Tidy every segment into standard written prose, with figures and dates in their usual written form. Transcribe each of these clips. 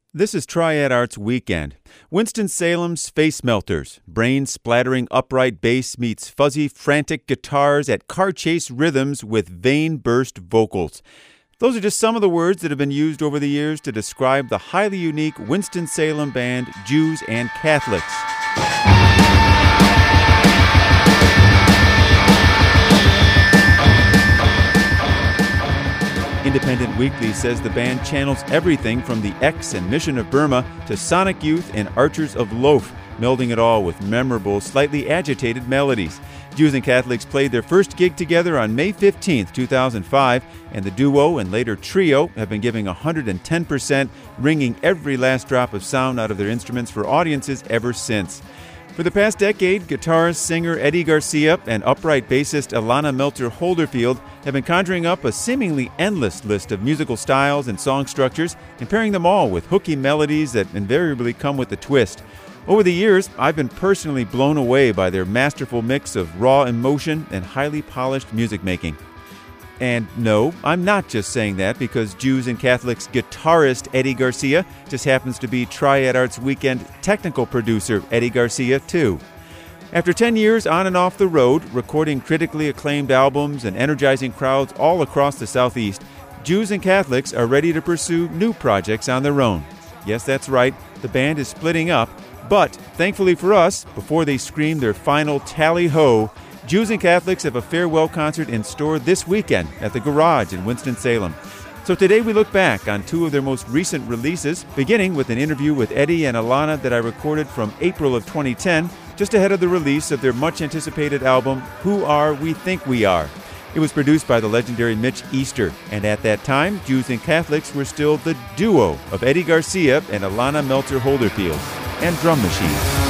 This is Triad Arts Weekend. Winston-Salem's Face Melters. Brain-splattering upright bass meets fuzzy, frantic guitars at car-chase rhythms with vein-burst vocals. Those are just some of the words that have been used over the years to describe the highly unique Winston-Salem band, Jews and Catholics. Independent Weekly says the band channels everything from the X and Mission of Burma to Sonic Youth and Archers of Loaf, melding it all with memorable, slightly agitated melodies. Jews and Catholics played their first gig together on May 15, 2005, and the duo and later trio have been giving 110%, wringing every last drop of sound out of their instruments for audiences ever since. For the past decade, guitarist, singer Eddie Garcia and upright bassist Alana Meltzer-Holderfield have been conjuring up a seemingly endless list of musical styles and song structures and pairing them all with hooky melodies that invariably come with a twist. Over the years, I've been personally blown away by their masterful mix of raw emotion and highly polished music making. And no, I'm not just saying that because Jews and Catholics guitarist Eddie Garcia just happens to be Triad Arts Weekend technical producer Eddie Garcia, too. After 10 years on and off the road, recording critically acclaimed albums and energizing crowds all across the Southeast, Jews and Catholics are ready to pursue new projects on their own. Yes, that's right, the band is splitting up, but thankfully for us, before they scream their final tally-ho, Jews and Catholics have a farewell concert in store this weekend at the Garage in Winston-Salem. So today we look back on two of their most recent releases, beginning with an interview with Eddie and Alana that I recorded from April of 2010, just ahead of the release of their much-anticipated album, Who Are We Think We Are. It was produced by the legendary Mitch Easter, and at that time, Jews and Catholics were still the duo of Eddie Garcia and Alana Meltzer-Holderfield, and drum machines.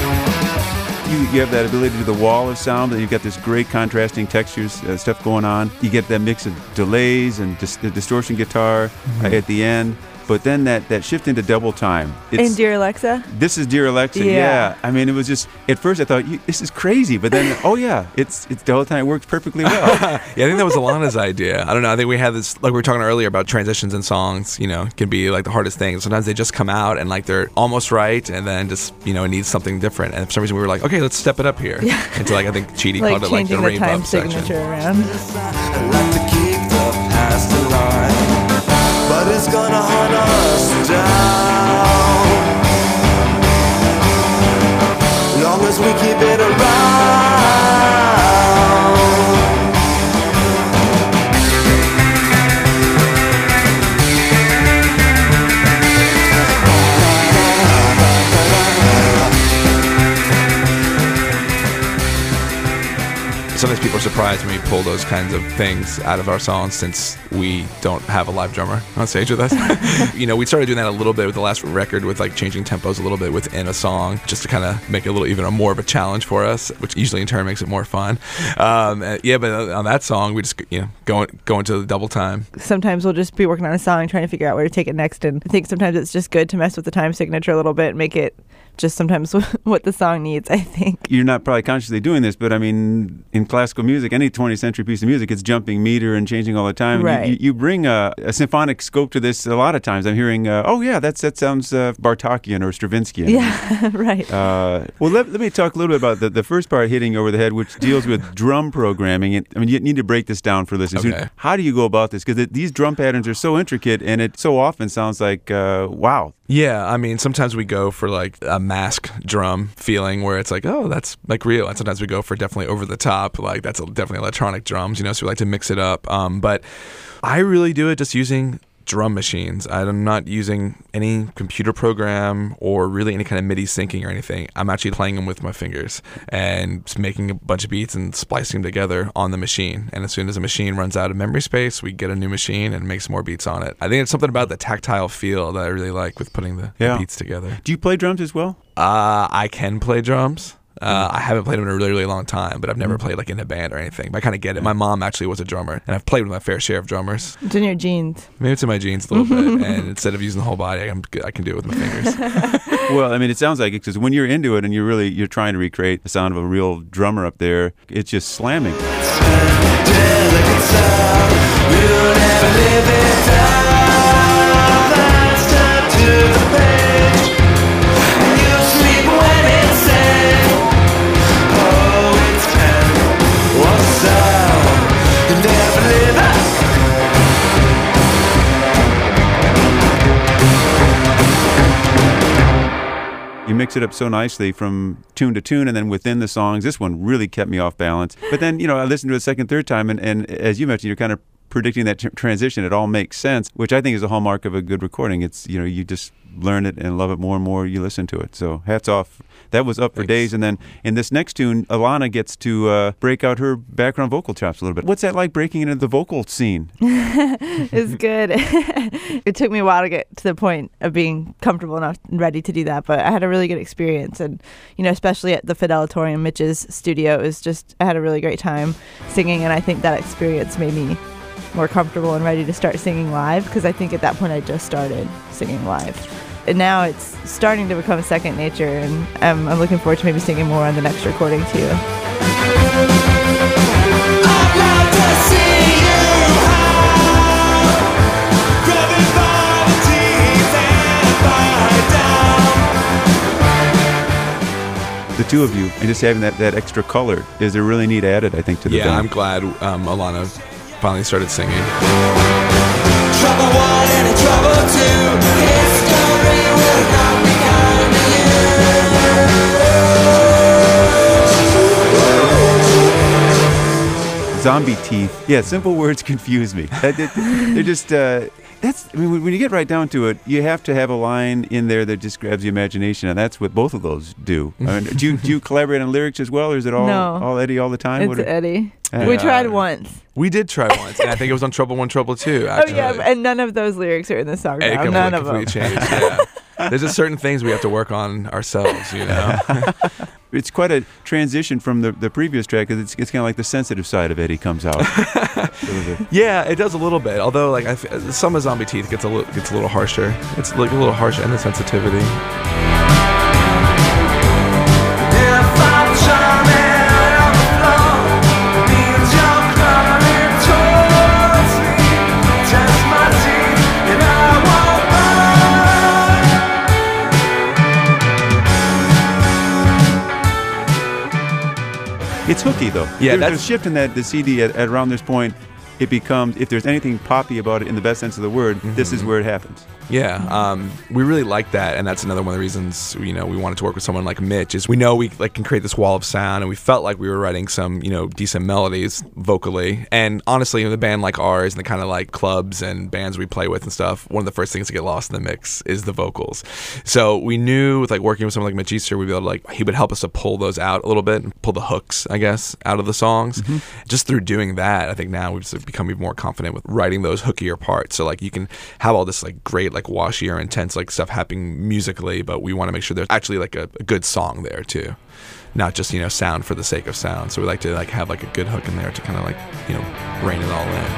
You have that ability to the wall of sound, and you've got this great contrasting textures, stuff going on. You get that mix of delays and the distortion guitar at the end. But then that shift into double time. And Dear Alexa? This is Dear Alexa, yeah. I mean, it was just, at first I thought, this is crazy. But then, oh yeah, it's double time. It works perfectly well. Yeah, I think that was Alana's idea. I don't know. I think we had this, like we were talking earlier about transitions in songs, can be like the hardest thing. Sometimes they just come out and like they're almost right. And then just, it needs something different. And for some reason we were like, okay, let's step it up here. Yeah. And so I think Chidi called it like the rainbow time section. Signature around. I like to keep the past alive, but it's gonna hunt us down. Long as we keep it around. Sometimes people are surprised when we pull those kinds of things out of our songs since we don't have a live drummer on stage with us. We started doing that a little bit with the last record with like changing tempos a little bit within a song just to kind of make it a little even more of a challenge for us, which usually in turn makes it more fun. But on that song we just go into the double time. Sometimes we'll just be working on a song trying to figure out where to take it next, and I think sometimes it's just good to mess with the time signature a little bit and make it just sometimes what the song needs, I think. You're not probably consciously doing this, but I mean, in classical music, any 20th century piece of music, it's jumping meter and changing all the time. Right. You bring a symphonic scope to this a lot of times. I'm hearing, that sounds Bartokian or Stravinsky. Yeah, right. Well, let me talk a little bit about the first part, Hitting You Over the Head, which deals with drum programming. And, you need to break this down for listeners. Okay. How do you go about this? Because these drum patterns are so intricate, and it so often sounds like, wow. Yeah, I mean, sometimes we go for like a mask drum feeling where it's like, oh, that's like real. And sometimes we go for definitely over the top, like that's definitely electronic drums, so we like to mix it up. But I really do it just using drum machines. I'm not using any computer program or really any kind of MIDI syncing or anything. I'm actually playing them with my fingers and just making a bunch of beats and splicing them together on the machine. And as soon as the machine runs out of memory space, we get a new machine and make some more beats on it. I think it's something about the tactile feel that I really like with putting the beats together. Do you play drums as well? I can play drums. I haven't played them in a really, really long time, but I've never played like in a band or anything. But I kind of get it. My mom actually was a drummer, and I've played with my fair share of drummers. It's in your genes. Maybe it's in my genes a little bit, and instead of using the whole body, I can do it with my fingers. Well, I mean, it sounds like it, because when you're into it and you're trying to recreate the sound of a real drummer up there, it's just slamming. We'll never live it down. That's time to the You mix it up so nicely from tune to tune, and then within the songs. This one really kept me off balance. But then, I listened to it a second, third time, and as you mentioned, you're kind of predicting that transition. It all makes sense, which I think is a hallmark of a good recording. It's, you just learn it and love it more and more you listen to it. So hats off. That was Up for Thanks. Days. And then in this next tune, Alana gets to break out her background vocal chops a little bit. What's that like, breaking into the vocal scene? It's good. It took me a while to get to the point of being comfortable enough and ready to do that, but I had a really good experience. And, especially at the Fidelatorium, Mitch's studio, I had a really great time singing, and I think that experience made me more comfortable and ready to start singing live, because I think at that point I just started singing live. And now it's starting to become second nature, and I'm looking forward to maybe singing more on the next recording too. I'd love to see you high, grabbing by the teeth and bite down. The two of you, and just having that extra color is a really neat added, I think, to the Yeah, band. I'm glad Alana finally started singing. Trouble one and a trouble two. History will not be kind to you. Zombie teeth. Yeah, simple words confuse me. They're just, when you get right down to it, you have to have a line in there that just grabs the imagination, and that's what both of those do. Do you collaborate on lyrics as well, or is it all Eddie all the time? It's Eddie. We tried once. We did try once, and I think it was on Trouble One, Trouble Two, actually. Oh, yeah, and none of those lyrics are in the song now. None of them. Changed, yeah. There's just certain things we have to work on ourselves, It's quite a transition from the previous track, because it's kind of like the sensitive side of Eddie comes out. Yeah, it does a little bit. Although, like, some of Zombie Teeth gets a little harsher. It's like a little harsher in the sensitivity. If I'm charming on the floor, means you're coming towards me. Test my teeth and I won't bite. It's hooky, though. Yeah, there's a shift in the CD at around this point. It becomes, if there's anything poppy about it in the best sense of the word, this is where it happens. Yeah, we really like that, and that's another one of the reasons we wanted to work with someone like Mitch. Is we know we can create this wall of sound, and we felt like we were writing some decent melodies vocally. And honestly, in the band like ours and the kind of like clubs and bands we play with and stuff, one of the first things to get lost in the mix is the vocals. So we knew with working with someone like Mitch Easter, we'd be able to he would help us to pull those out a little bit and pull the hooks, I guess, out of the songs. Just through doing that, I think now we've just become even more confident with writing those hookier parts. So you can have all this great washier, intense stuff happening musically, but we want to make sure there's actually a good song there too, not just sound for the sake of sound. So we like to have a good hook in there to kind of rein it all in.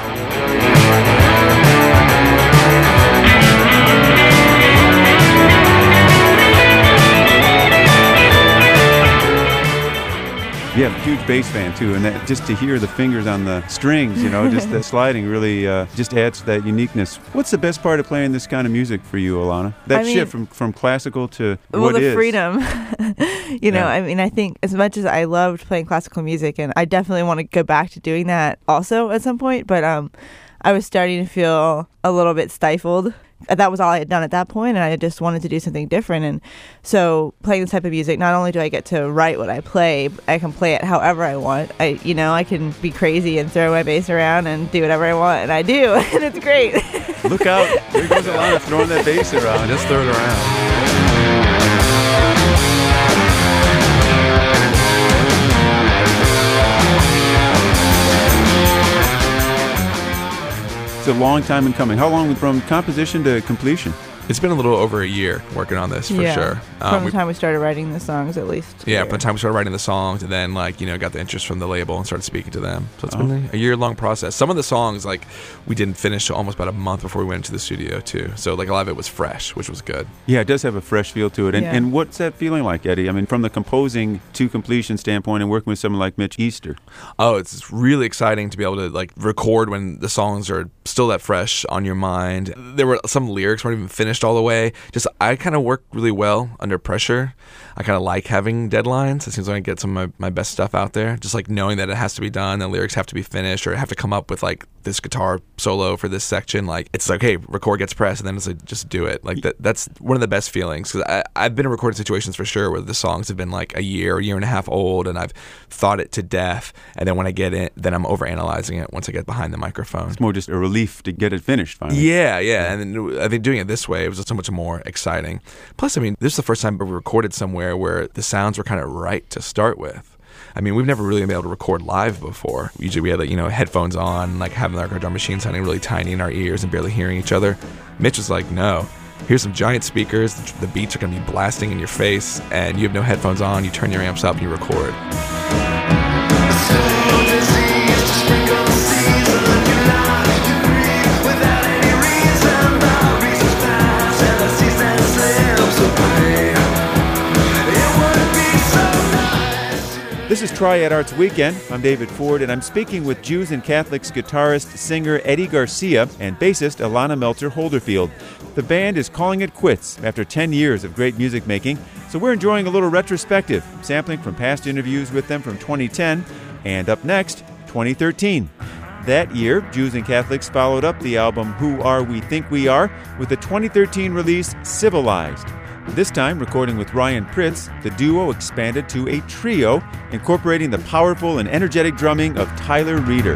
Yeah, huge bass fan too, and that, just to hear the fingers on the strings, just the sliding really just adds to that uniqueness. What's the best part of playing this kind of music for you, Alana? That shift from classical to what is? The freedom. I think as much as I loved playing classical music, and I definitely want to go back to doing that also at some point, but I was starting to feel a little bit stifled. That was all I had done at that point, and I just wanted to do something different. And so playing this type of music, not only do I get to write what I play, I can play it however I want. I can be crazy and throw my bass around and do whatever I want, and I do, and it's great. Look out. There goes Alana throwing that bass around. Just throw it around. It's a long time in coming. How long from composition to completion? It's been a little over a year working on this for sure. From the time we started writing the songs, at least. Yeah, from the time we started writing the songs, and then got the interest from the label and started speaking to them. So it's been a year-long process. Some of the songs we didn't finish till almost about a month before we went into the studio too. So a lot of it was fresh, which was good. Yeah, it does have a fresh feel to it. And what's that feeling like, Eddie? I mean, from the composing to completion standpoint, and working with someone like Mitch Easter. Oh, it's really exciting to be able to record when the songs are still that fresh on your mind. There were some lyrics weren't even finished all the way. Just I kind of work really well under pressure. I kind of like having deadlines. It seems like I get some of my best stuff out there. Just knowing that it has to be done, the lyrics have to be finished, or I have to come up with this guitar solo for this section, like it's like, hey, record gets pressed, and then it's like, just do it. Like that's one of the best feelings, because I've been in recording situations for sure where the songs have been like a year and a half old, and I've thought it to death, and then when I get it, then I'm overanalyzing it once I get behind the microphone. It's more just a relief to get it finished finally. Yeah, and then I think doing it this way, it was so much more exciting. Plus, I mean, this is the first time we recorded somewhere where the sounds were kind of right to start with. I mean, we've never really been able to record live before. Usually we had, like, headphones on, like having our drum machine sounding really tiny in our ears and barely hearing each other. Mitch was like, no, here's some giant speakers, the beats are going to be blasting in your face, and you have no headphones on, you turn your amps up and you record. This is Triad Arts Weekend. I'm David Ford, and I'm speaking with Jews and Catholics guitarist, singer Eddie Garcia and bassist Alana Meltzer-Holderfield. The band is calling it quits after 10 years of great music making, so we're enjoying a little retrospective, sampling from past interviews with them from 2010, and up next, 2013. That year, Jews and Catholics followed up the album Who Are We Think We Are with the 2013 release Civilized. This time, recording with Ryan Pritz, the duo expanded to a trio, incorporating the powerful and energetic drumming of Tyler Reeder.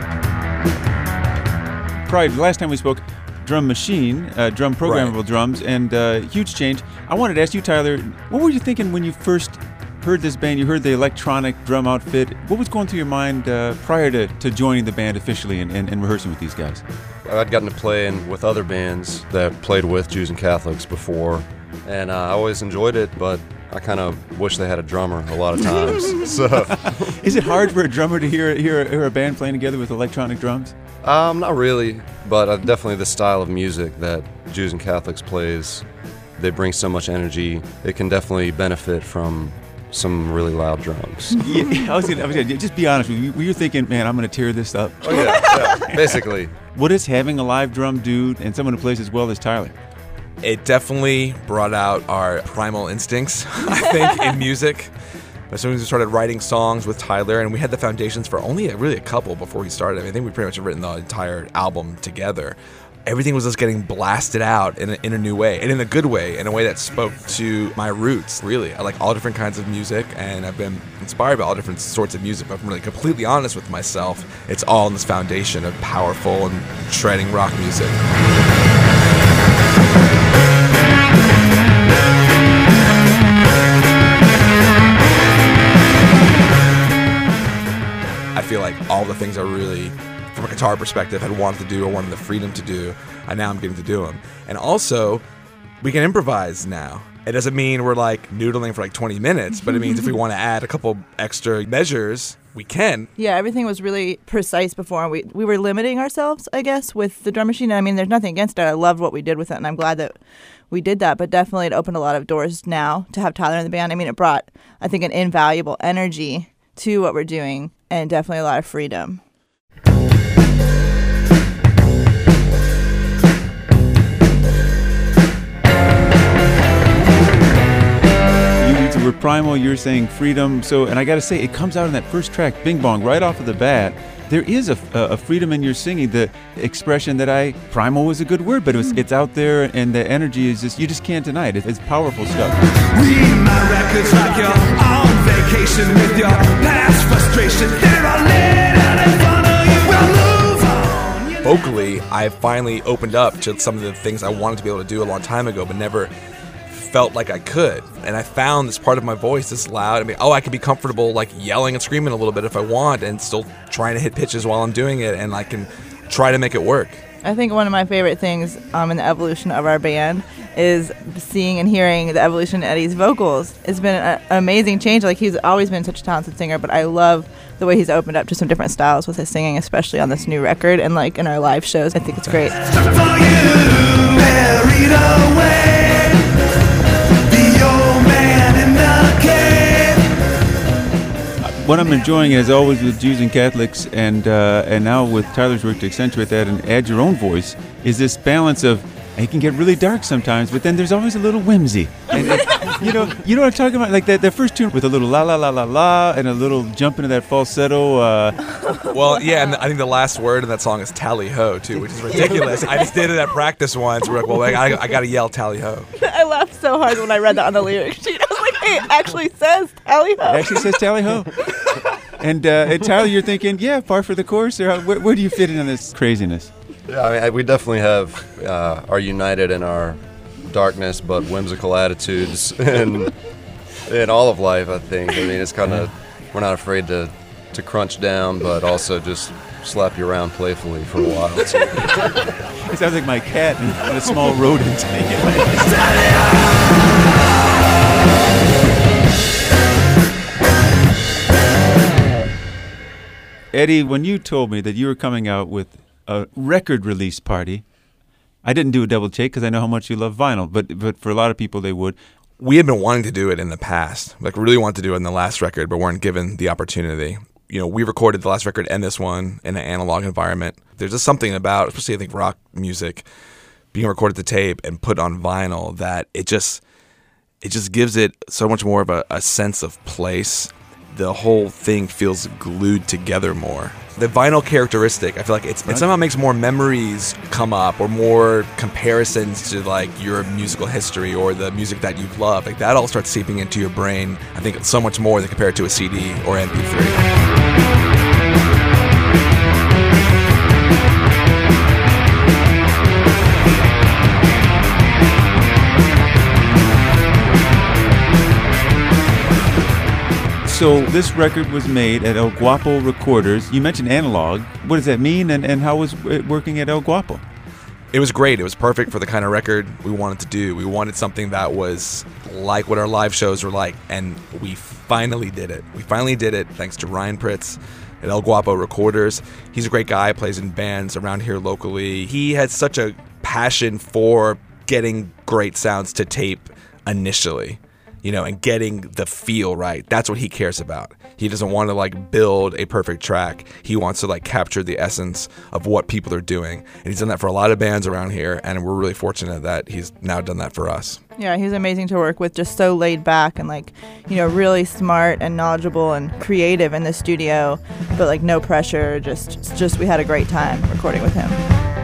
Prior to the last time we spoke, drum machine, drum programmable drums, and huge change. I wanted to ask you, Tyler, what were you thinking when you first heard this band? You heard the electronic drum outfit. What was going through your mind prior to joining the band officially and rehearsing with these guys? I'd gotten to play with other bands that played with Jews and Catholics before, and I always enjoyed it, but I kind of wish they had a drummer a lot of times. So, is it hard for a drummer to hear a band playing together with electronic drums? Not really, but definitely the style of music that Jews and Catholics plays, they bring so much energy. It can definitely benefit from some really loud drums. Yeah, I was gonna just be honest with you. Were you thinking, man, I'm going to tear this up? Oh, yeah, basically. What is having a live drum dude and someone who plays as well as Tyler? It definitely brought out our primal instincts, I think, in music. As soon as we started writing songs with Tyler, and we had the foundations for only a couple before we started. I think we pretty much had written the entire album together. Everything was just getting blasted out in a new way, and in a good way, in a way that spoke to my roots, really. I like all different kinds of music, and I've been inspired by all different sorts of music, but if I'm really completely honest with myself, it's all in this foundation of powerful and shredding rock music. I feel like all the things I really, from a guitar perspective, had wanted to do or wanted the freedom to do, and now I'm getting to do them. And also, we can improvise now. It doesn't mean we're like noodling for like 20 minutes, but it means if we want to add a couple extra measures, we can. Yeah, everything was really precise before. We were limiting ourselves, I guess, with the drum machine. I mean, there's nothing against it. I loved what we did with it, and I'm glad that we did that. But definitely it opened a lot of doors now to have Tyler in the band. I mean, it brought, I think, an invaluable energy to what we're doing, and definitely a lot of freedom. We're primal, you're saying freedom. So, and I got to say, it comes out in that first track, Bing Bong, right off of the bat. There is a freedom in your singing. The expression that primal was a good word, but it's out there, and the energy is just, you just can't deny it. It's powerful stuff. Read my records like you're on vacation with your past frustration. There are little in front of you. We'll move on. Vocally, I finally opened up to some of the things I wanted to be able to do a long time ago, but never felt like I could. And I found this part of my voice that's loud. I mean, I could be comfortable like yelling and screaming a little bit if I want, and still trying to hit pitches while I'm doing it, and I can try to make it work. I think one of my favorite things in the evolution of our band is seeing and hearing the evolution of Eddie's vocals. It's been an amazing change. Like, he's always been such a talented singer, but I love the way he's opened up to some different styles with his singing, especially on this new record and like in our live shows. I think it's great. For you, buried away. What I'm enjoying, as always, with Jews and Catholics, and now with Tyler's work to accentuate that and add your own voice, is this balance of And he can get really dark sometimes, but then there's always a little whimsy. And you know what I'm talking about? Like that first tune with a little la la la la la and a little jump into that falsetto. Well, yeah, and I think the last word in that song is tally ho too, which is ridiculous. I just did it at practice once. We're like, well, I got to yell tally ho. I laughed so hard when I read that on the lyric sheet. I was like, hey, it actually says tally ho. It actually says tally ho. And Tyler, you're thinking, yeah, par for the course, or where do you fit in on this craziness? Yeah, I mean, we definitely are united in our darkness but whimsical attitudes in all of life, I think. I mean, it's kind of, we're not afraid to crunch down, but also just slap you around playfully for a while. It sounds like my cat and a small rodent. Eddie, when you told me that you were coming out with a record release party, I didn't do a double take because I know how much you love vinyl, but for a lot of people they would. We had been wanting to do it in the past, like really wanted to do it in the last record, but weren't given the opportunity. You know, we recorded the last record and this one in an analog environment. There's just something about, especially I think rock music, being recorded to tape and put on vinyl that it just gives it so much more of a sense of place. The whole thing feels glued together more. The vinyl characteristic, I feel like it somehow makes more memories come up or more comparisons to like your musical history or the music that you've loved. Like that all starts seeping into your brain, I think so much more than compared to a CD or MP3. So this record was made at El Guapo Recorders. You mentioned analog. What does that mean, and how was it working at El Guapo? It was great. It was perfect for the kind of record we wanted to do. We wanted something that was like what our live shows were like, and we finally did it. We finally did it thanks to Ryan Pritz at El Guapo Recorders. He's a great guy, plays in bands around here locally. He had such a passion for getting great sounds to tape initially. You know, and getting the feel right. That's what he cares about. He doesn't want to like build a perfect track. He wants to like capture the essence of what people are doing. And he's done that for a lot of bands around here, and we're really fortunate that he's now done that for us. Yeah, he's amazing to work with, just so laid back and like, you know, really smart and knowledgeable and creative in the studio, but like no pressure. Just we had a great time recording with him.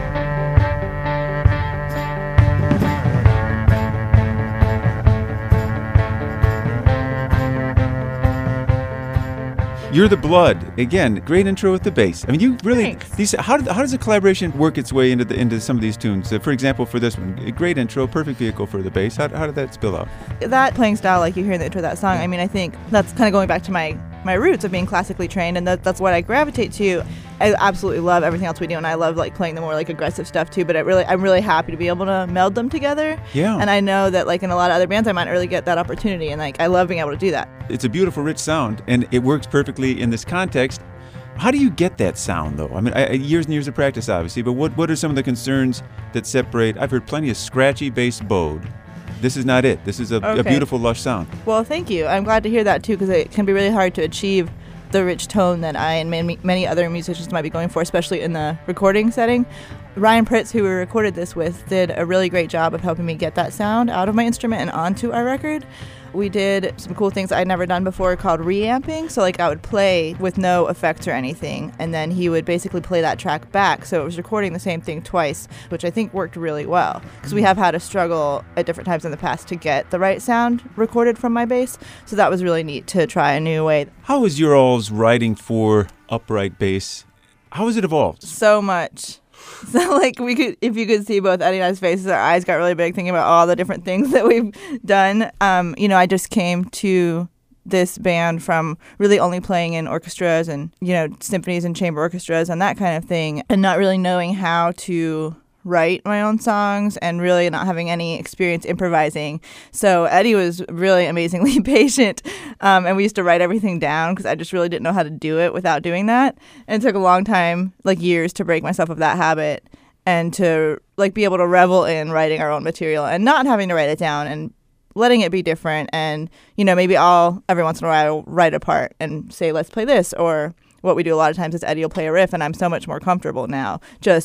You're the Blood. Again, great intro with the bass. I mean, you really. How does the collaboration work its way into some of these tunes? For example, for this one, a great intro, perfect vehicle for the bass. How did that spill out? That playing style, like you hear in the intro of that song, I mean, I think that's kind of going back to my roots of being classically trained, and that's what I gravitate to. I absolutely love everything else we do, and I love like playing the more like aggressive stuff too. But I'm really happy to be able to meld them together. Yeah. And I know that like in a lot of other bands, I might not really get that opportunity, and like I love being able to do that. It's a beautiful, rich sound, and it works perfectly in this context. How do you get that sound, though? I mean, years and years of practice, obviously, but what are some of the concerns that separate? I've heard plenty of scratchy bass bowed. This is not it. This is a beautiful, lush sound. Well, thank you. I'm glad to hear that, too, because it can be really hard to achieve the rich tone that I and many other musicians might be going for, especially in the recording setting. Ryan Pritz, who we recorded this with, did a really great job of helping me get that sound out of my instrument and onto our record. We did some cool things I'd never done before called reamping. So like I would play with no effects or anything, and then he would basically play that track back. So it was recording the same thing twice, which I think worked really well. Because we have had a struggle at different times in the past to get the right sound recorded from my bass. So that was really neat to try a new way. How is your all's writing for upright bass? How has it evolved? So much. So, like, if you could see both Eddie and I's faces, our eyes got really big thinking about all the different things that we've done. You know, I just came to this band from really only playing in orchestras and, you know, symphonies and chamber orchestras and that kind of thing, and not really knowing how to write my own songs and really not having any experience improvising. So Eddie was really amazingly patient, and we used to write everything down because I just really didn't know how to do it without doing that. And it took a long time, like years, to break myself of that habit and to like be able to revel in writing our own material and not having to write it down and letting it be different. And, you know, maybe every once in a while write a part and say, let's play this. Or what we do a lot of times is Eddie will play a riff, and I'm so much more comfortable now just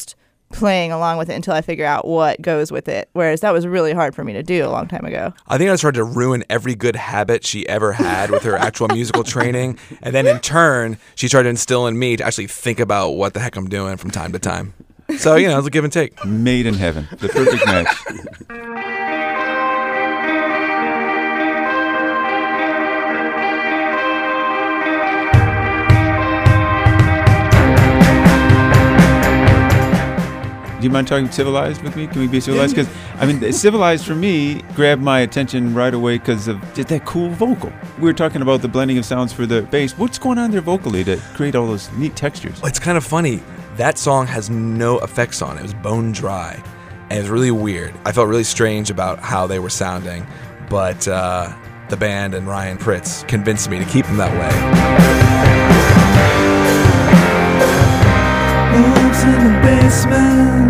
playing along with it until I figure out what goes with it. Whereas that was really hard for me to do a long time ago. I think I started to ruin every good habit she ever had with her actual musical training. And then in turn, she started to instill in me to actually think about what the heck I'm doing from time to time. So, it was a give and take. Made in heaven. The perfect match. Do you mind talking Civilized with me? Can we be Civilized? Because, Civilized for me grabbed my attention right away because of just that cool vocal. We were talking about the blending of sounds for the bass. What's going on there vocally to create all those neat textures? It's kind of funny. That song has no effects on it. It was bone dry. And it was really weird. I felt really strange about how they were sounding. But the band and Ryan Pritz convinced me to keep them that way. Wolves in the basement,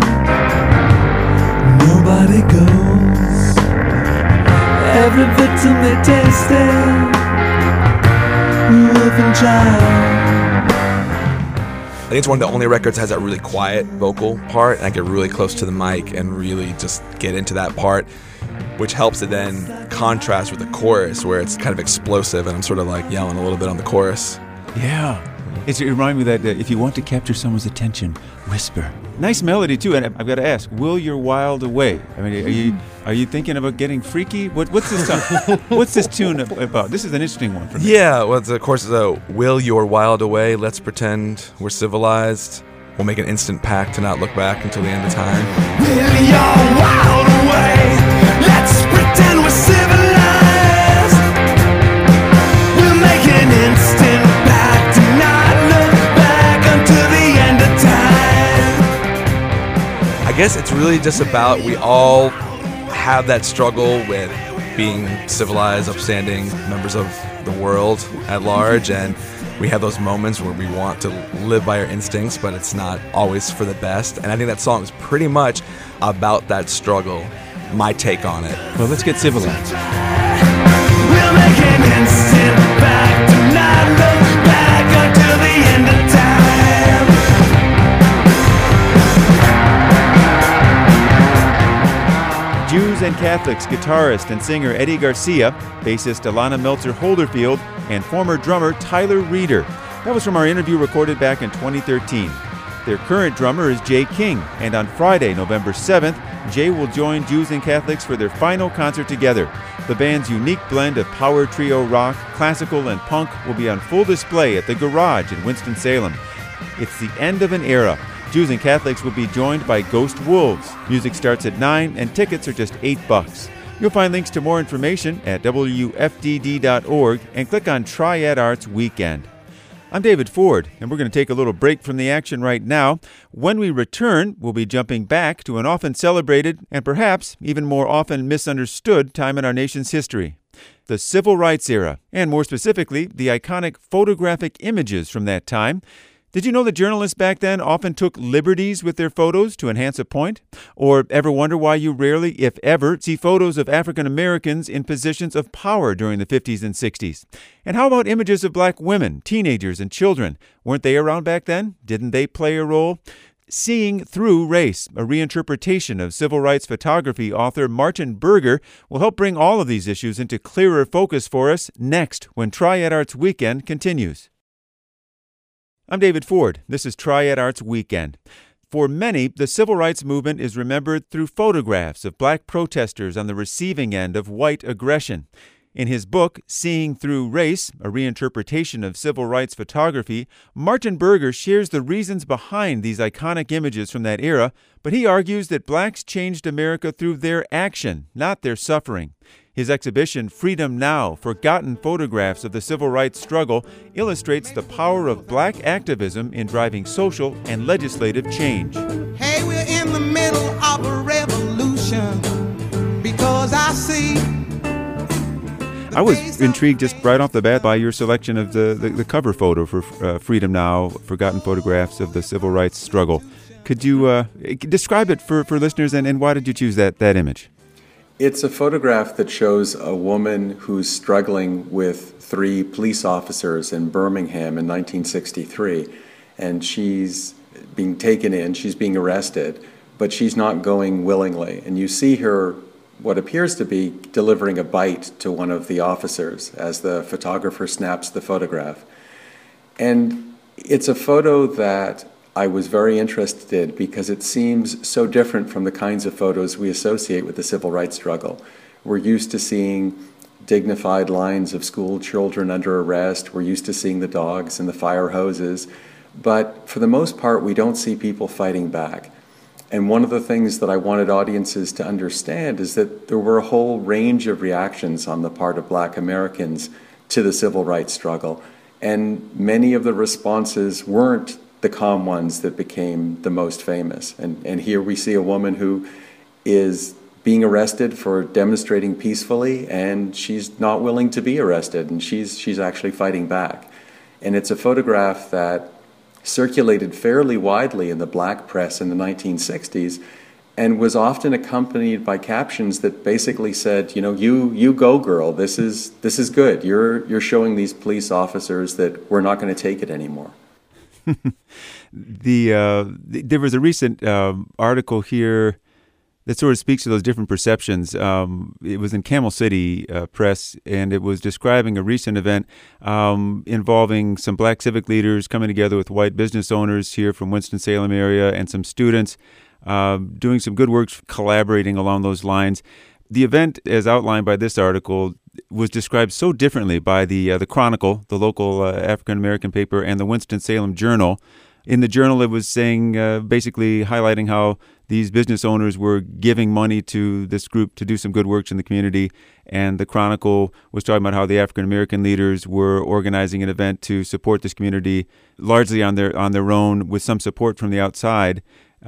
nobody goes. Every victim they tasted, wolf and child. I think it's one of the only records that has that really quiet vocal part, and I get really close to the mic and really just get into that part, which helps it then contrast with the chorus where it's kind of explosive and I'm sort of like yelling a little bit on the chorus. Yeah. It reminds me that if you want to capture someone's attention, whisper. Nice melody too, and I've got to ask: Will Your Wild Away? Are you thinking about getting freaky? What's this song? What's this tune about? This is an interesting one for me. Yeah, well, of course, Will Your Wild Away? Let's pretend we're civilized. We'll make an instant pact to not look back until the end of time. Will your wild away? Let's pretend we're civilized. We'll make an instant pact to not look back until the end of time. I guess it's really just about we all have that struggle with being civilized, upstanding members of the world at large, and we have those moments where we want to live by our instincts, but it's not always for the best. And I think that song is pretty much about that struggle, my take on it. Well, let's get civilized. We'll make an instant pact to not look back until the end of time. Jews and Catholics guitarist and singer Eddie Garcia, bassist Alana Meltzer-Holderfield, and former drummer Tyler Reeder. That was from our interview recorded back in 2013. Their current drummer is Jay King, and on Friday, November 7th, Jay will join Jews and Catholics for their final concert together. The band's unique blend of power trio rock, classical, and punk will be on full display at the Garage in Winston-Salem. It's the end of an era. Jews and Catholics will be joined by Ghost Wolves. Music starts at 9 and tickets are just $8. You'll find links to more information at WFDD.org and click on Triad Arts Weekend. I'm David Ford, and we're going to take a little break from the action right now. When we return, we'll be jumping back to an often celebrated and perhaps even more often misunderstood time in our nation's history, the Civil Rights era, and more specifically, the iconic photographic images from that time. Did you know that journalists back then often took liberties with their photos to enhance a point? Or ever wonder why you rarely, if ever, see photos of African Americans in positions of power during the 50s and 60s? And how about images of black women, teenagers, and children? Weren't they around back then? Didn't they play a role? Seeing Through Race, a reinterpretation of civil rights photography author Martin Berger, will help bring all of these issues into clearer focus for us next when Triad Arts Weekend continues. I'm David Ford. This is Triad Arts Weekend. For many, the civil rights movement is remembered through photographs of black protesters on the receiving end of white aggression. In his book, Seeing Through Race, a reinterpretation of civil rights photography, Martin Berger shares the reasons behind these iconic images from that era, but he argues that blacks changed America through their action, not their suffering. His exhibition, Freedom Now, Forgotten Photographs of the Civil Rights Struggle, illustrates the power of black activism in driving social and legislative change. Hey, we're in the middle of a revolution because I see. I was intrigued just right off the bat by your selection of the cover photo for Freedom Now, Forgotten Photographs of the Civil Rights Struggle. Could you describe it for listeners, and why did you choose that image? It's a photograph that shows a woman who's struggling with 3 police officers in Birmingham in 1963, and she's being taken in, she's being arrested, but she's not going willingly. And you see her, what appears to be delivering a bite to one of the officers as the photographer snaps the photograph. And it's a photo that I was very interested in because it seems so different from the kinds of photos we associate with the civil rights struggle. We're used to seeing dignified lines of school children under arrest. We're used to seeing the dogs and the fire hoses. But for the most part, we don't see people fighting back. And one of the things that I wanted audiences to understand is that there were a whole range of reactions on the part of Black Americans to the civil rights struggle. And many of the responses weren't the calm ones that became the most famous. And here we see a woman who is being arrested for demonstrating peacefully, and she's not willing to be arrested, and she's actually fighting back. And it's a photograph that circulated fairly widely in the Black press in the 1960s and was often accompanied by captions that basically said, you know, you go, girl, this is good. You're showing these police officers that we're not going to take it anymore. There was a recent article here that sort of speaks to those different perceptions. It was in Camel City Press, and it was describing a recent event involving some Black civic leaders coming together with white business owners here from Winston-Salem area and some students doing some good work, collaborating along those lines. The event, as outlined by this article, was described so differently by the Chronicle, the local African-American paper, and the Winston-Salem Journal. In the Journal, it was saying, basically highlighting how these business owners were giving money to this group to do some good works in the community. And the Chronicle was talking about how the African-American leaders were organizing an event to support this community largely on their own with some support from the outside.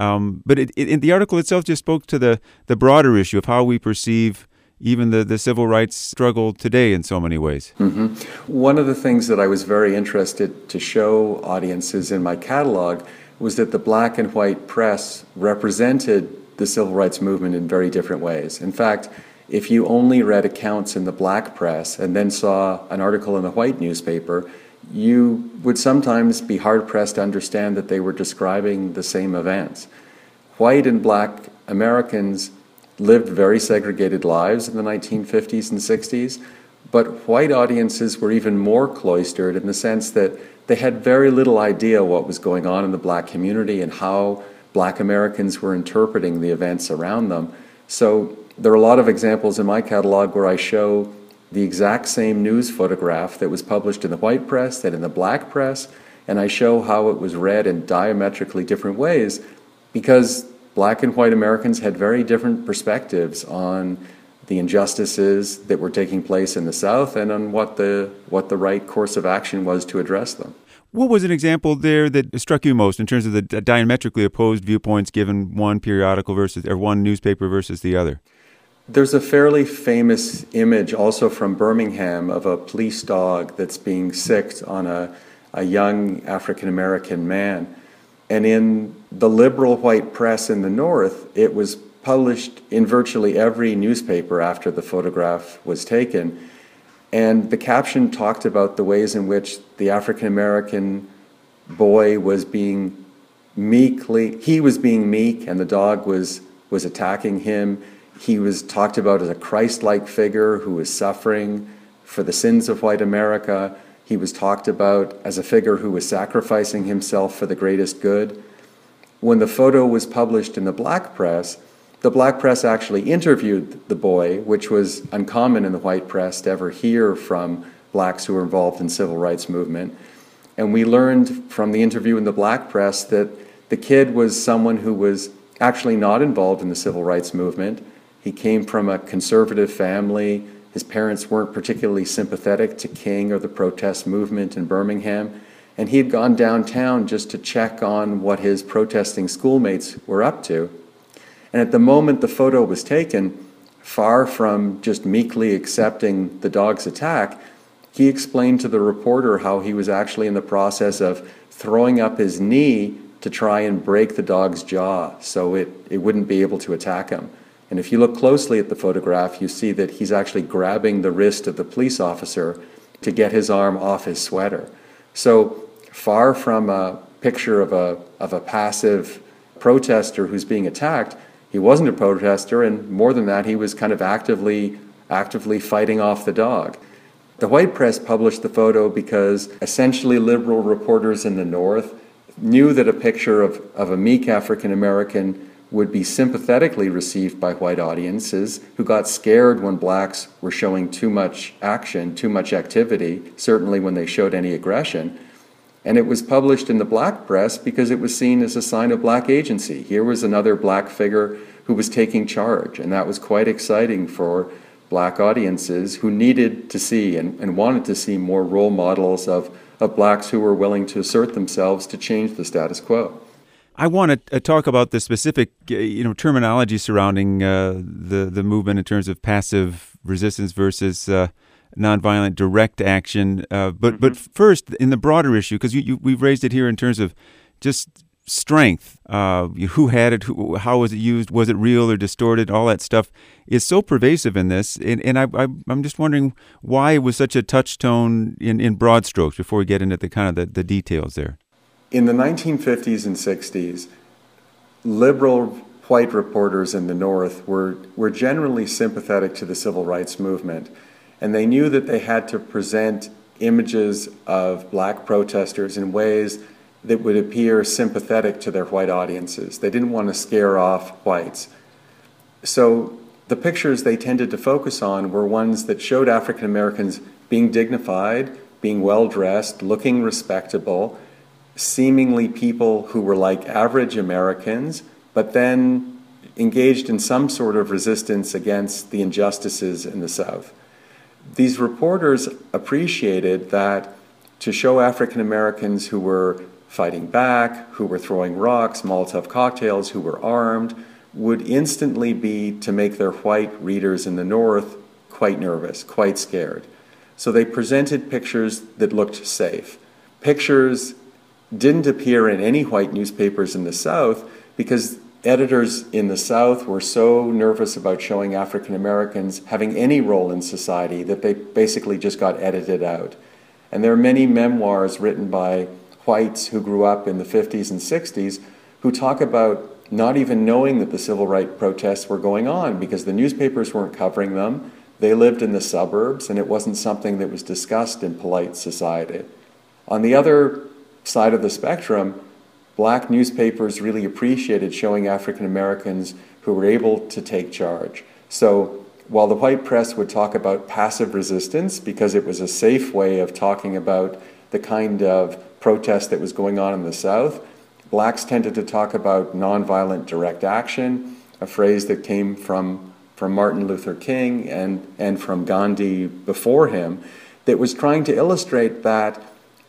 But in the article itself just spoke to the broader issue of how we perceive even the civil rights struggle today in so many ways. Mm-hmm. One of the things that I was very interested to show audiences in my catalog was that the Black and white press represented the civil rights movement in very different ways. In fact, if you only read accounts in the Black press and then saw an article in the white newspaper, you would sometimes be hard-pressed to understand that they were describing the same events. White and Black Americans lived very segregated lives in the 1950s and 60s, but white audiences were even more cloistered in the sense that they had very little idea what was going on in the Black community and how Black Americans were interpreting the events around them. So there are a lot of examples in my catalog where I show the exact same news photograph that was published in the white press and in the Black press, and I show how it was read in diametrically different ways because Black and white Americans had very different perspectives on the injustices that were taking place in the South and on what the right course of action was to address them. What was an example there that struck you most in terms of the diametrically opposed viewpoints given one periodical or one newspaper versus the other? There's a fairly famous image also from Birmingham of a police dog that's being sicked on a young African-American man. And in the liberal white press in the North, it was published in virtually every newspaper after the photograph was taken. And the caption talked about the ways in which the African-American boy was being meek and the dog was attacking him. He was talked about as a Christ-like figure who was suffering for the sins of white America. He was talked about as a figure who was sacrificing himself for the greatest good. When the photo was published in the Black press actually interviewed the boy, which was uncommon in the white press to ever hear from Blacks who were involved in the civil rights movement. And we learned from the interview in the Black press that the kid was someone who was actually not involved in the civil rights movement. He came from a conservative family. His parents weren't particularly sympathetic to King or the protest movement in Birmingham, and he had gone downtown just to check on what his protesting schoolmates were up to. And at the moment the photo was taken, far from just meekly accepting the dog's attack, he explained to the reporter how he was actually in the process of throwing up his knee to try and break the dog's jaw so it wouldn't be able to attack him. And if you look closely at the photograph, you see that he's actually grabbing the wrist of the police officer to get his arm off his sweater. So far from a picture of a passive protester who's being attacked. He wasn't a protester, and more than that, he was kind of actively fighting off the dog. The white press published the photo because essentially liberal reporters in the North knew that a picture of a meek African American would be sympathetically received by white audiences who got scared when blacks were showing too much action, too much activity, certainly when they showed any aggression. And it was published in the black press because it was seen as a sign of black agency. Here was another black figure who was taking charge, and that was quite exciting for black audiences who needed to see and wanted to see more role models of blacks who were willing to assert themselves to change the status quo. I want to talk about the specific, terminology surrounding the movement in terms of passive resistance versus nonviolent direct action. But first, in the broader issue, because we've raised it here in terms of just strength, who had it, how was it used, was it real or distorted, all that stuff is so pervasive in this. And I'm just wondering why it was such a touchstone in broad strokes before we get into the kind of the details there. In the 1950s and 60s, liberal white reporters in the North were generally sympathetic to the civil rights movement, and they knew that they had to present images of black protesters in ways that would appear sympathetic to their white audiences. They didn't want to scare off whites. So the pictures they tended to focus on were ones that showed African Americans being dignified, being well-dressed, looking respectable, seemingly people who were like average Americans, but then engaged in some sort of resistance against the injustices in the South. These reporters appreciated that to show African Americans who were fighting back, who were throwing rocks, Molotov cocktails, who were armed, would instantly be to make their white readers in the North quite nervous, quite scared. So they presented pictures that looked safe. Pictures didn't appear in any white newspapers in the South because editors in the South were so nervous about showing African Americans having any role in society that they basically just got edited out. And there are many memoirs written by whites who grew up in the 50s and 60s who talk about not even knowing that the civil rights protests were going on because the newspapers weren't covering them. They lived in the suburbs, and it wasn't something that was discussed in polite society. On the other side of the spectrum, black newspapers really appreciated showing African Americans who were able to take charge. So while the white press would talk about passive resistance because it was a safe way of talking about the kind of protest that was going on in the South, blacks tended to talk about nonviolent direct action, a phrase that came from Martin Luther King and from Gandhi before him, that was trying to illustrate that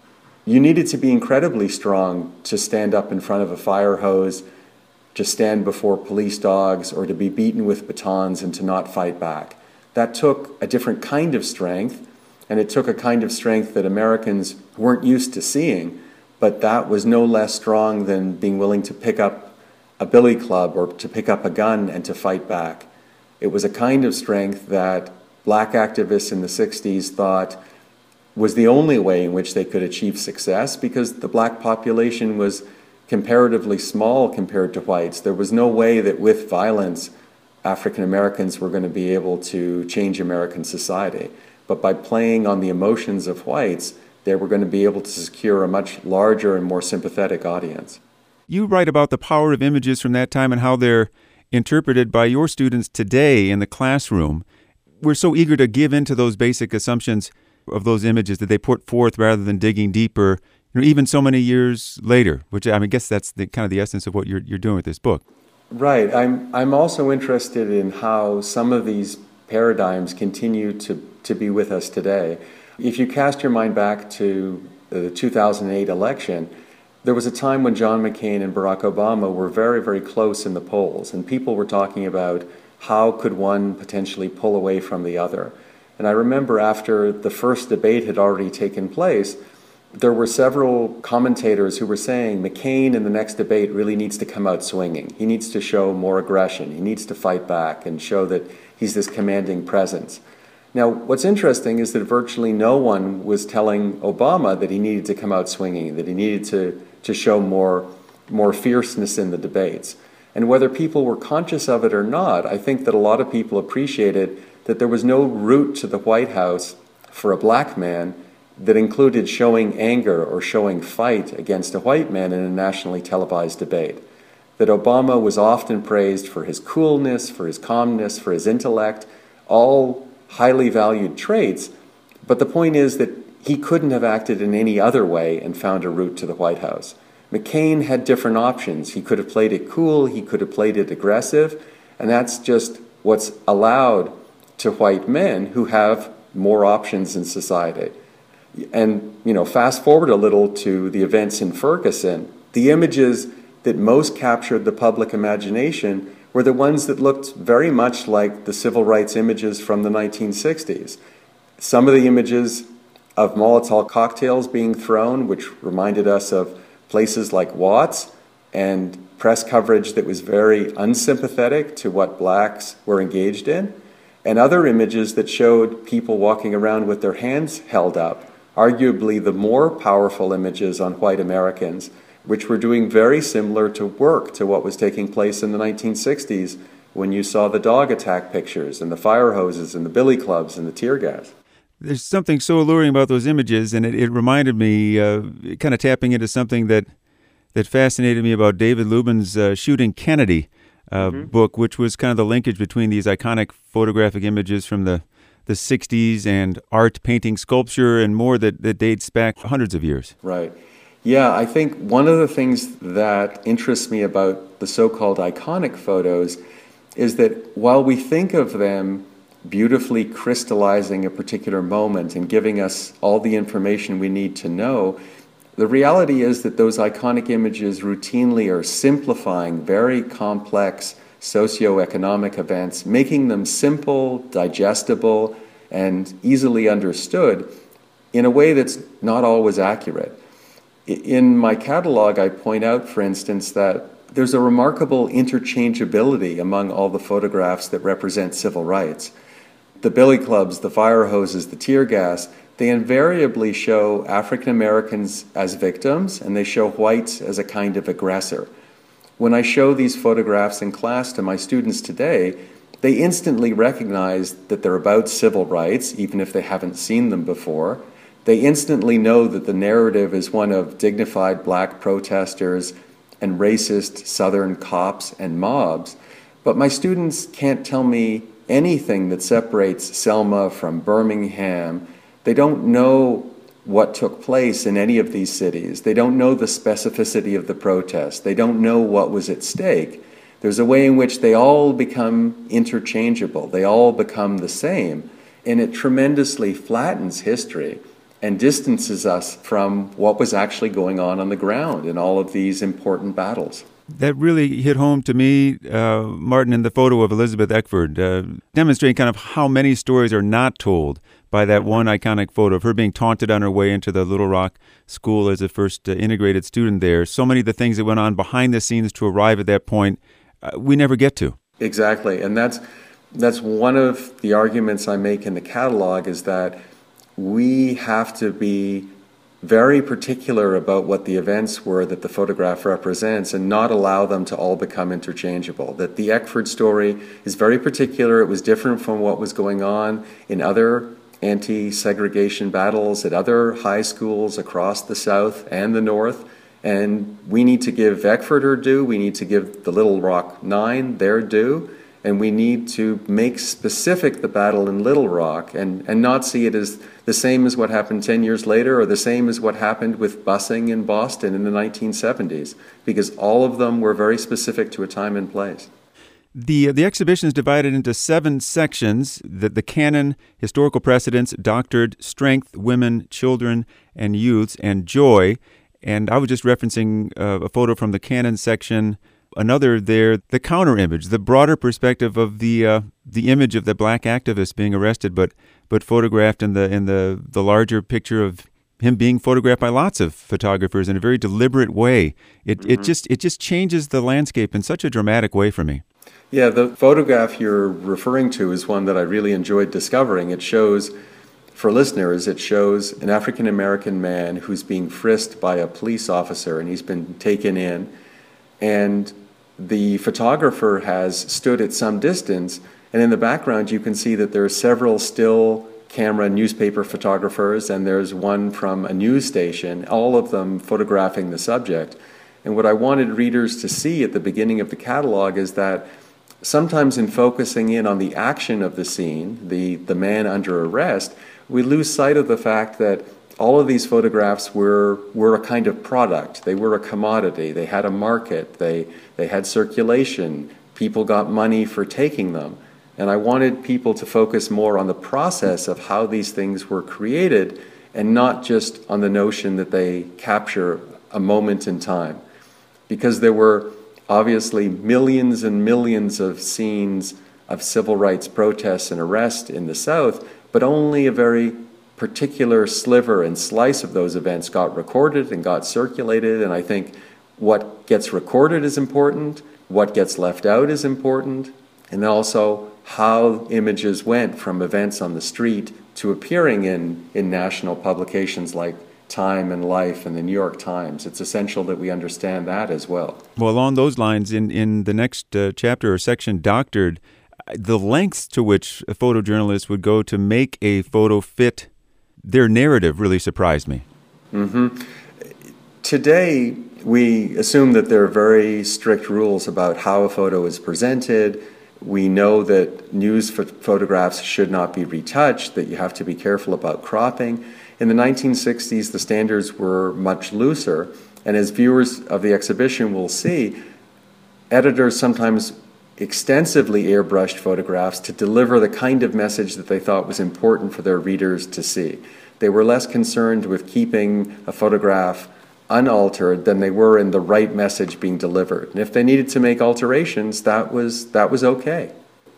you needed to be incredibly strong to stand up in front of a fire hose, to stand before police dogs, or to be beaten with batons and to not fight back. That took a different kind of strength, and it took a kind of strength that Americans weren't used to seeing, but that was no less strong than being willing to pick up a billy club or to pick up a gun and to fight back. It was a kind of strength that black activists in the 60s thought was the only way in which they could achieve success because the black population was comparatively small compared to whites. There was no way that with violence African Americans were going to be able to change American society. But by playing on the emotions of whites, they were going to be able to secure a much larger and more sympathetic audience. You write about the power of images from that time and how they're interpreted by your students today in the classroom. We're so eager to give into those basic assumptions of those images that they put forth rather than digging deeper, even so many years later, which I guess that's the kind of the essence of what you're doing with this book. Right. I'm also interested in how some of these paradigms continue to be with us today. If you cast your mind back to the 2008 election, there was a time when John McCain and Barack Obama were very, very close in the polls, and people were talking about how could one potentially pull away from the other. And I remember after the first debate had already taken place, there were several commentators who were saying McCain in the next debate really needs to come out swinging. He needs to show more aggression. He needs to fight back and show that he's this commanding presence. Now, what's interesting is that virtually no one was telling Obama that he needed to come out swinging, that he needed to show more fierceness in the debates. And whether people were conscious of it or not, I think that a lot of people appreciated that there was no route to the White House for a black man that included showing anger or showing fight against a white man in a nationally televised debate. That Obama was often praised for his coolness, for his calmness, for his intellect, all highly valued traits, but the point is that he couldn't have acted in any other way and found a route to the White House. McCain had different options. He could have played it cool, he could have played it aggressive, and that's just what's allowed to white men who have more options in society. And, fast forward a little to the events in Ferguson, the images that most captured the public imagination were the ones that looked very much like the civil rights images from the 1960s. Some of the images of Molotov cocktails being thrown, which reminded us of places like Watts, and press coverage that was very unsympathetic to what blacks were engaged in, and other images that showed people walking around with their hands held up, arguably the more powerful images on white Americans, which were doing very similar to what was taking place in the 1960s when you saw the dog attack pictures and the fire hoses and the billy clubs and the tear gas. There's something so alluring about those images, and it reminded me, kind of tapping into something that fascinated me about David Lubin's Shooting Kennedy book, which was kind of the linkage between these iconic photographic images from the 60s and art, painting, sculpture, and more that dates back hundreds of years. Right. Yeah, I think one of the things that interests me about the so-called iconic photos is that while we think of them beautifully crystallizing a particular moment and giving us all the information we need to know, the reality is that those iconic images routinely are simplifying very complex socioeconomic events, making them simple, digestible, and easily understood in a way that's not always accurate. In my catalog, I point out, for instance, that there's a remarkable interchangeability among all the photographs that represent civil rights. The billy clubs, the fire hoses, the tear gas, they invariably show African Americans as victims, and they show whites as a kind of aggressor. When I show these photographs in class to my students today, they instantly recognize that they're about civil rights, even if they haven't seen them before. They instantly know that the narrative is one of dignified black protesters and racist Southern cops and mobs. But my students can't tell me anything that separates Selma from Birmingham. They don't know what took place in any of these cities. They don't know the specificity of the protest. They don't know what was at stake. There's a way in which they all become interchangeable. They all become the same. And it tremendously flattens history and distances us from what was actually going on the ground in all of these important battles. That really hit home to me, Martin, in the photo of Elizabeth Eckford, demonstrating kind of how many stories are not told by that one iconic photo of her being taunted on her way into the Little Rock school as a first integrated student there. So many of the things that went on behind the scenes to arrive at that point, we never get to. Exactly, and that's one of the arguments I make in the catalog, is that we have to be very particular about what the events were that the photograph represents and not allow them to all become interchangeable. That the Eckford story is very particular. It was different from what was going on in other anti-segregation battles at other high schools across the South and the North. And we need to give Eckford her due. We need to give the Little Rock Nine their due. And we need to make specific the battle in Little Rock and not see it as the same as what happened 10 years later or the same as what happened with busing in Boston in the 1970s, because all of them were very specific to a time and place. The exhibition is divided into 7 sections: the canon, historical precedents, doctored, strength, women, children, and youths, and joy. And I was just referencing a photo from the canon section. Another there, the counter image, the broader perspective of the image of the black activist being arrested, but photographed in the larger picture of him being photographed by lots of photographers in a very deliberate way. It just changes the landscape in such a dramatic way for me. Yeah, the photograph you're referring to is one that I really enjoyed discovering. It shows, for listeners, it shows an African American man who's being frisked by a police officer, and he's been taken in. And the photographer has stood at some distance, and in the background you can see that there are several still camera newspaper photographers, and there's one from a news station, all of them photographing the subject. And what I wanted readers to see at the beginning of the catalog is that sometimes in focusing in on the action of the scene, the man under arrest, we lose sight of the fact that all of these photographs were a kind of product. They were a commodity. They had a market. They had circulation. People got money for taking them. And I wanted people to focus more on the process of how these things were created and not just on the notion that they capture a moment in time. Because there were obviously millions and millions of scenes of civil rights protests and arrest in the South, but only a very particular sliver and slice of those events got recorded and got circulated. And I think what gets recorded is important, what gets left out is important, and then also how images went from events on the street to appearing in national publications like Time and Life and the New York Times. It's essential that we understand that as well. Well, along those lines, in the next chapter or section, Doctored, the lengths to which a photojournalist would go to make a photo fit their narrative really surprised me. Mm-hmm. Today, we assume that there are very strict rules about how a photo is presented. We know that news photographs should not be retouched, that you have to be careful about cropping. In the 1960s, the standards were much looser, and as viewers of the exhibition will see, editors sometimes extensively airbrushed photographs to deliver the kind of message that they thought was important for their readers to see. They were less concerned with keeping a photograph unaltered than they were in the right message being delivered. And if they needed to make alterations, that was okay.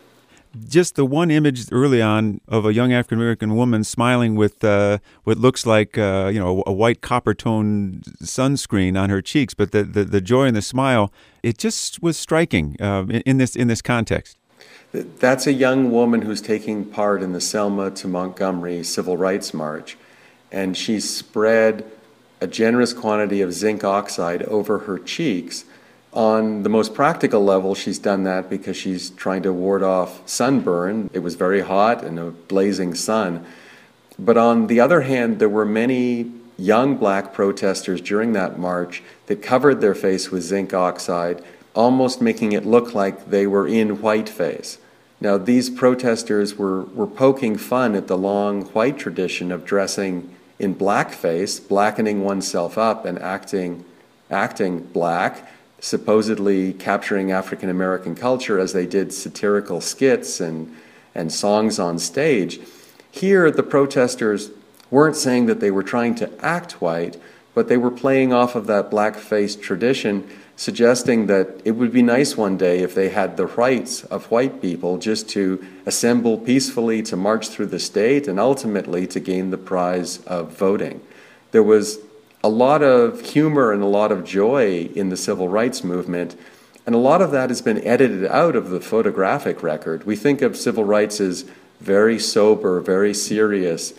Just the one image early on of a young African American woman smiling with what looks like a white copper tone sunscreen on her cheeks, but the joy and the smile, it just was striking in this context. That's a young woman who's taking part in the Selma to Montgomery Civil Rights March, and she's spread a generous quantity of zinc oxide over her cheeks. On the most practical level, she's done that because she's trying to ward off sunburn. It was very hot and a blazing sun. But on the other hand, there were many young black protesters during that march that covered their face with zinc oxide, almost making it look like they were in whiteface. Now, these protesters were poking fun at the long white tradition of dressing in blackface, blackening oneself up and acting black, supposedly capturing African American culture as they did satirical skits and songs on stage. Here, the protesters weren't saying that they were trying to act white, but they were playing off of that blackface tradition, suggesting that it would be nice one day if they had the rights of white people just to assemble peacefully to march through the state and ultimately to gain the prize of voting. There was a lot of humor and a lot of joy in the civil rights movement, and a lot of that has been edited out of the photographic record. We think of civil rights as very sober, very serious,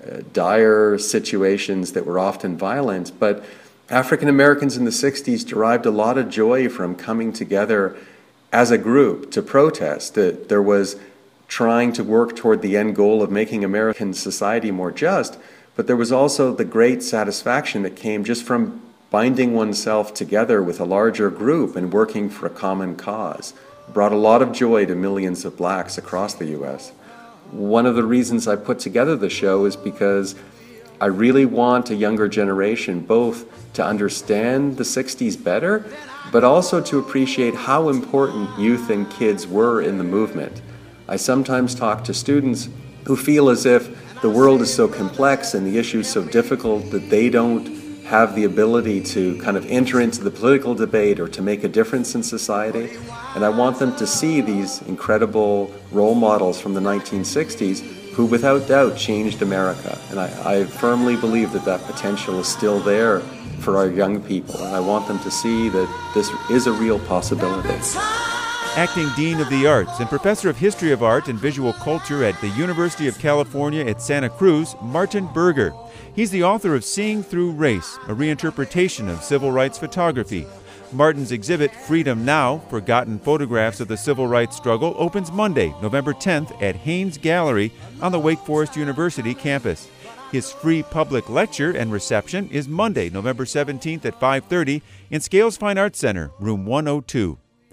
dire situations that were often violent, but African Americans in the 60s derived a lot of joy from coming together as a group to protest. There was trying to work toward the end goal of making American society more just, but there was also the great satisfaction that came just from binding oneself together with a larger group and working for a common cause. It brought a lot of joy to millions of blacks across the U.S. One of the reasons I put together the show is because I really want a younger generation both to understand the 60s better, but also to appreciate how important youth and kids were in the movement. I sometimes talk to students who feel as if the world is so complex and the issues so difficult that they don't have the ability to kind of enter into the political debate or to make a difference in society. And I want them to see these incredible role models from the 1960s who without doubt changed America. And I firmly believe that that potential is still there for our young people. And I want them to see that this is a real possibility. Acting Dean of the Arts and Professor of History of Art and Visual Culture at the University of California at Santa Cruz, Martin Berger. He's the author of Seeing Through Race, a reinterpretation of civil rights photography. Martin's exhibit, Freedom Now, Forgotten Photographs of the Civil Rights Struggle, opens Monday, November 10th at Haynes Gallery on the Wake Forest University campus. His free public lecture and reception is Monday, November 17th at 5:30 in Scales Fine Arts Center, room 102.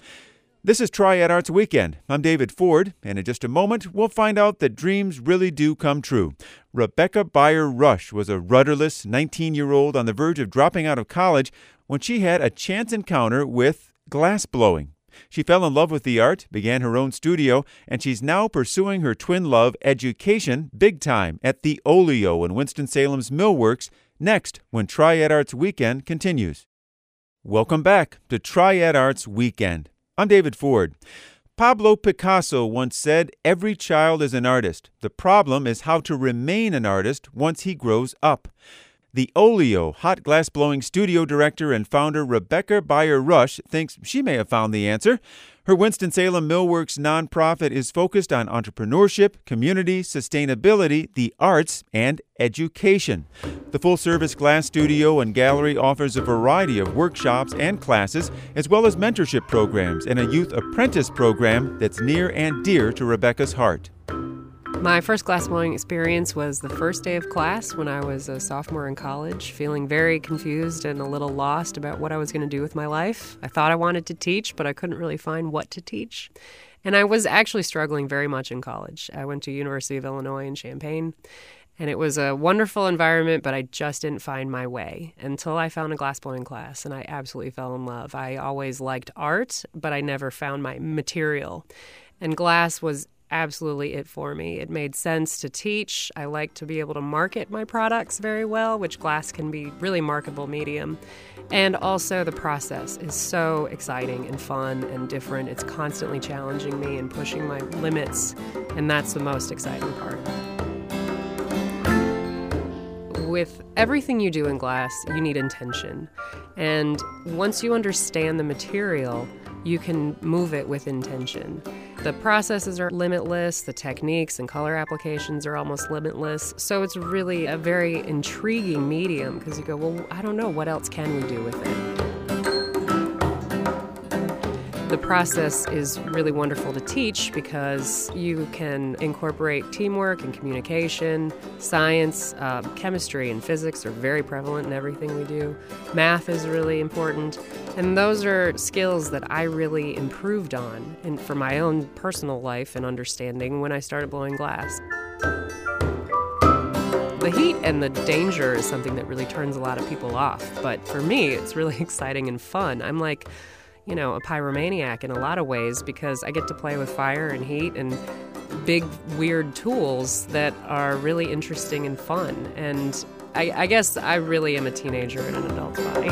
This is Triad Arts Weekend. I'm David Ford, and in just a moment, we'll find out that dreams really do come true. Rebecca Beyer Rush was a rudderless 19-year-old on the verge of dropping out of college when she had a chance encounter with glass blowing. She fell in love with the art, began her own studio, and she's now pursuing her twin love, education, big time at the Olio in Winston-Salem's Millworks, next when Triad Arts Weekend continues. Welcome back to Triad Arts Weekend. I'm David Ford. Pablo Picasso once said, "Every child is an artist. The problem is how to remain an artist once he grows up." The Olio hot glass blowing studio director and founder Rebecca Beyer Rush thinks she may have found the answer. Her Winston-Salem Millworks nonprofit is focused on entrepreneurship, community, sustainability, the arts, and education. The full-service glass studio and gallery offers a variety of workshops and classes, as well as mentorship programs and a youth apprentice program that's near and dear to Rebecca's heart. My first glassblowing experience was the first day of class when I was a sophomore in college, feeling very confused and a little lost about what I was going to do with my life. I thought I wanted to teach, but I couldn't really find what to teach. And I was actually struggling very much in college. I went to University of Illinois in Champaign, and it was a wonderful environment, but I just didn't find my way until I found a glassblowing class, and I absolutely fell in love. I always liked art, but I never found my material. And glass was absolutely it for me. It made sense to teach. I like to be able to market my products very well, which glass can be really marketable medium. And also the process is so exciting and fun and different. It's constantly challenging me and pushing my limits, and that's the most exciting part. With everything you do in glass, you need intention. And once you understand the material, you can move it with intention. The processes are limitless, the techniques and color applications are almost limitless, so it's really a very intriguing medium because you go, well, I don't know, what else can we do with it? The process is really wonderful to teach because you can incorporate teamwork and communication. Science, chemistry, and physics are very prevalent in everything we do. Math is really important. And those are skills that I really improved on and for my own personal life and understanding when I started blowing glass. The heat and the danger is something that really turns a lot of people off. But for me, it's really exciting and fun. I'm like, a pyromaniac in a lot of ways because I get to play with fire and heat and big, weird tools that are really interesting and fun. And I guess I really am a teenager in an adult's body.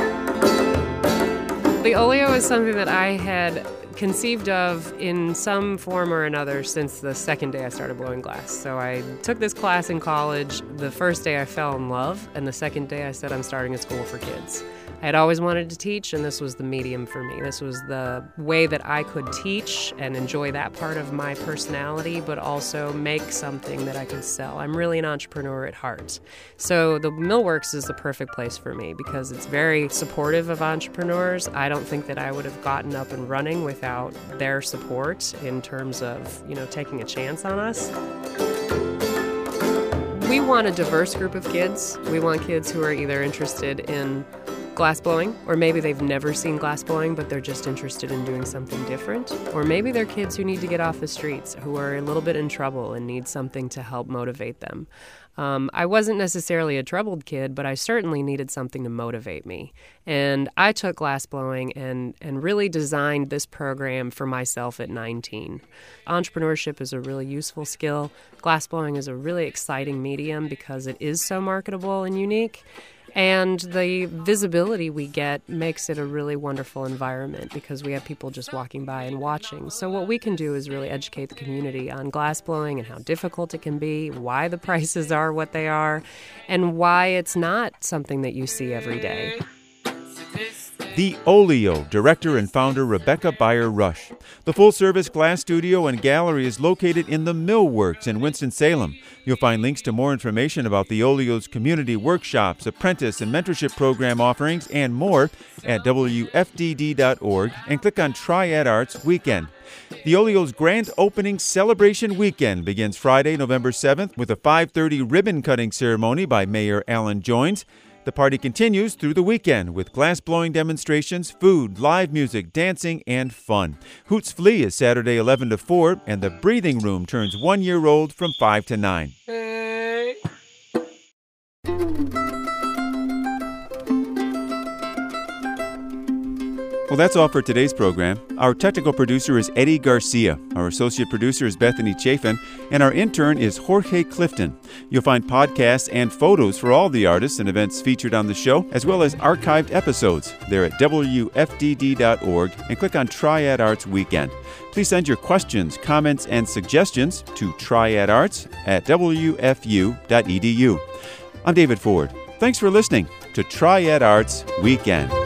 The Olio is something that I had conceived of in some form or another since the second day I started blowing glass. So I took this class in college. The first day I fell in love, and the second day I said I'm starting a school for kids. I had always wanted to teach, and this was the medium for me. This was the way that I could teach and enjoy that part of my personality, but also make something that I could sell. I'm really an entrepreneur at heart. So the Millworks is the perfect place for me because it's very supportive of entrepreneurs. I don't think that I would have gotten up and running without their support in terms of, taking a chance on us. We want a diverse group of kids. We want kids who are either interested in glassblowing, or maybe they've never seen glassblowing, but they're just interested in doing something different. Or maybe they're kids who need to get off the streets, who are a little bit in trouble and need something to help motivate them. I wasn't necessarily a troubled kid, but I certainly needed something to motivate me. And I took glassblowing and really designed this program for myself at 19. Entrepreneurship is a really useful skill. Glassblowing is a really exciting medium because it is so marketable and unique. And the visibility we get makes it a really wonderful environment because we have people just walking by and watching. So what we can do is really educate the community on glassblowing and how difficult it can be, why the prices are what they are, and why it's not something that you see every day. The Olio, director and founder Rebecca Beyer-Rush. The full-service glass studio and gallery is located in the Millworks in Winston-Salem. You'll find links to more information about the Olio's community workshops, apprentice and mentorship program offerings, and more at WFDD.org, and click on Triad Arts Weekend. The Olio's grand opening celebration weekend begins Friday, November 7th with a 5:30 ribbon-cutting ceremony by Mayor Alan Joines. The party continues through the weekend with glass-blowing demonstrations, food, live music, dancing, and fun. Hoots Flea is Saturday 11 to 4, and the Breathing Room turns 1 year old from 5 to 9. Well, that's all for today's program. Our technical producer is Eddie Garcia. Our associate producer is Bethany Chafin. And our intern is Jorge Clifton. You'll find podcasts and photos for all the artists and events featured on the show, as well as archived episodes. They're at WFDD.org and click on Triad Arts Weekend. Please send your questions, comments, and suggestions to triadarts@wfu.edu. I'm David Ford. Thanks for listening to Triad Arts Weekend.